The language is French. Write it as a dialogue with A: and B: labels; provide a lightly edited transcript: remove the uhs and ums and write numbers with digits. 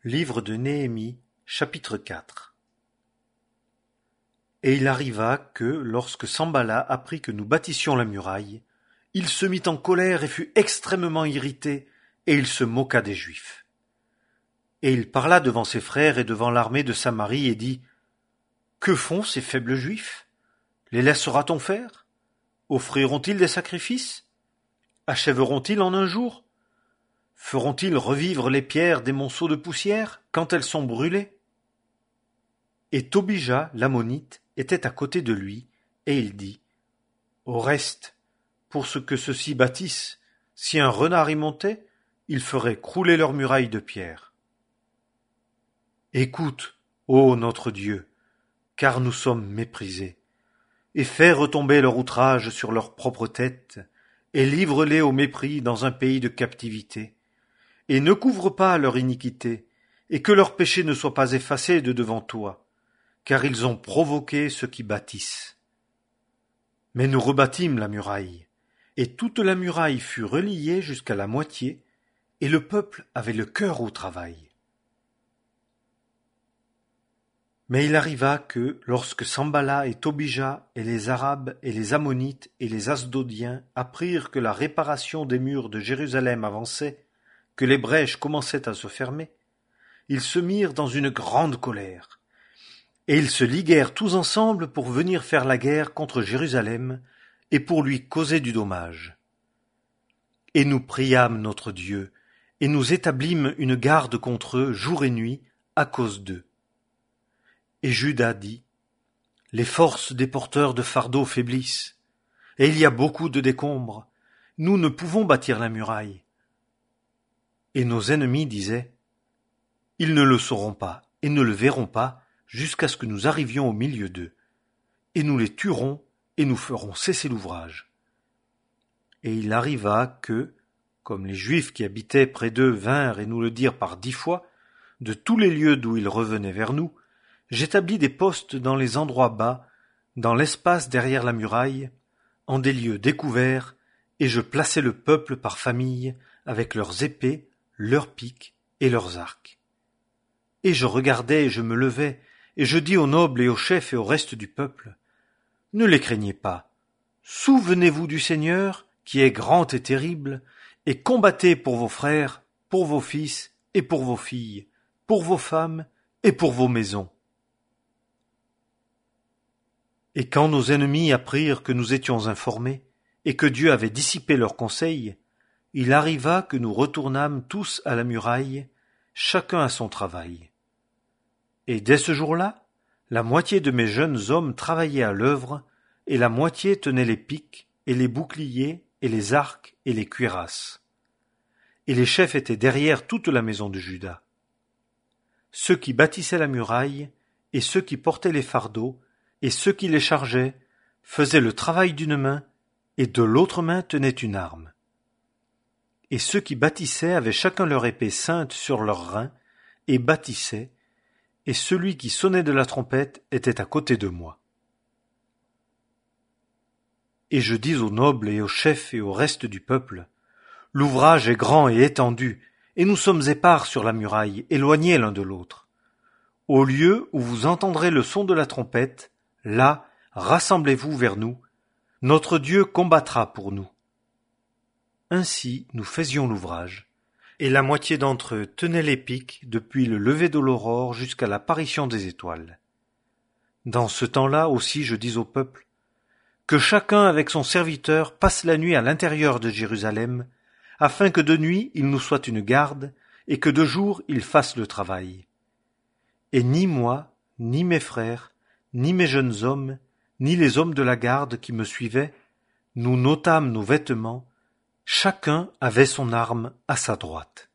A: Livre de Néhémie, chapitre 4. Et il arriva que, lorsque Sanballat apprit que nous bâtissions la muraille, il se mit en colère et fut extrêmement irrité, et il se moqua des Juifs. Et il parla devant ses frères et devant l'armée de Samarie et dit : Que font ces faibles Juifs ? Les laissera-t-on faire ? Offriront-ils des sacrifices ? Achèveront-ils en un jour ? Feront-ils revivre les pierres des monceaux de poussière quand elles sont brûlées ? Et Tobija, l'Ammonite, était à côté de lui, et il dit : Au reste, pour ce que ceux-ci bâtissent, si un renard y montait, il ferait crouler leurs murailles de pierre. Écoute, ô notre Dieu, car nous sommes méprisés, et fais retomber leur outrage sur leur propre tête, et livre-les au mépris dans un pays de captivité. Et ne couvre pas leur iniquité, et que leur péché ne soit pas effacé de devant toi, car ils ont provoqué ceux qui bâtissent. Mais nous rebâtîmes la muraille, et toute la muraille fut reliée jusqu'à la moitié, et le peuple avait le cœur au travail. Mais il arriva que, lorsque Sanballat et Tobija et les Arabes et les Ammonites et les Asdodiens apprirent que la réparation des murs de Jérusalem avançait, que les brèches commençaient à se fermer, ils se mirent dans une grande colère, et ils se liguèrent tous ensemble pour venir faire la guerre contre Jérusalem et pour lui causer du dommage. Et nous priâmes notre Dieu, et nous établîmes une garde contre eux jour et nuit à cause d'eux. Et Juda dit : Les forces des porteurs de fardeaux faiblissent, et il y a beaucoup de décombres. Nous ne pouvons bâtir la muraille. Et nos ennemis disaient : Ils ne le sauront pas et ne le verront pas jusqu'à ce que nous arrivions au milieu d'eux, et nous les tuerons et nous ferons cesser l'ouvrage. Et il arriva que, comme les Juifs qui habitaient près d'eux vinrent et nous le dirent par 10 fois, de tous les lieux d'où ils revenaient vers nous, j'établis des postes dans les endroits bas, dans l'espace derrière la muraille, en des lieux découverts, et je plaçai le peuple par famille, avec leurs épées, leurs piques et leurs arcs. Et je regardais et je me levais, et je dis aux nobles et aux chefs et au reste du peuple : Ne les craignez pas, souvenez-vous du Seigneur, qui est grand et terrible, et combattez pour vos frères, pour vos fils et pour vos filles, pour vos femmes et pour vos maisons. Et quand nos ennemis apprirent que nous étions informés, et que Dieu avait dissipé leurs conseils, il arriva que nous retournâmes tous à la muraille, chacun à son travail. Et dès ce jour-là, la moitié de mes jeunes hommes travaillaient à l'œuvre, et la moitié tenait les piques, et les boucliers, et les arcs, et les cuirasses. Et les chefs étaient derrière toute la maison de Juda. Ceux qui bâtissaient la muraille, et ceux qui portaient les fardeaux, et ceux qui les chargeaient, faisaient le travail d'une main, et de l'autre main tenaient une arme. Et ceux qui bâtissaient avaient chacun leur épée ceinte sur leurs reins, et bâtissaient, et celui qui sonnait de la trompette était à côté de moi. Et je dis aux nobles et aux chefs et au reste du peuple : L'ouvrage est grand et étendu, et nous sommes épars sur la muraille, éloignés l'un de l'autre. Au lieu où vous entendrez le son de la trompette, là, rassemblez-vous vers nous, notre Dieu combattra pour nous. Ainsi nous faisions l'ouvrage, et la moitié d'entre eux tenaient les piques depuis le lever de l'aurore jusqu'à l'apparition des étoiles. Dans ce temps-là aussi je dis au peuple : Que chacun avec son serviteur passe la nuit à l'intérieur de Jérusalem, afin que de nuit il nous soit une garde, et que de jour il fasse le travail. Et ni moi, ni mes frères, ni mes jeunes hommes, ni les hommes de la garde qui me suivaient, nous n'ôtâmes nos vêtements, chacun avait son arme à sa droite.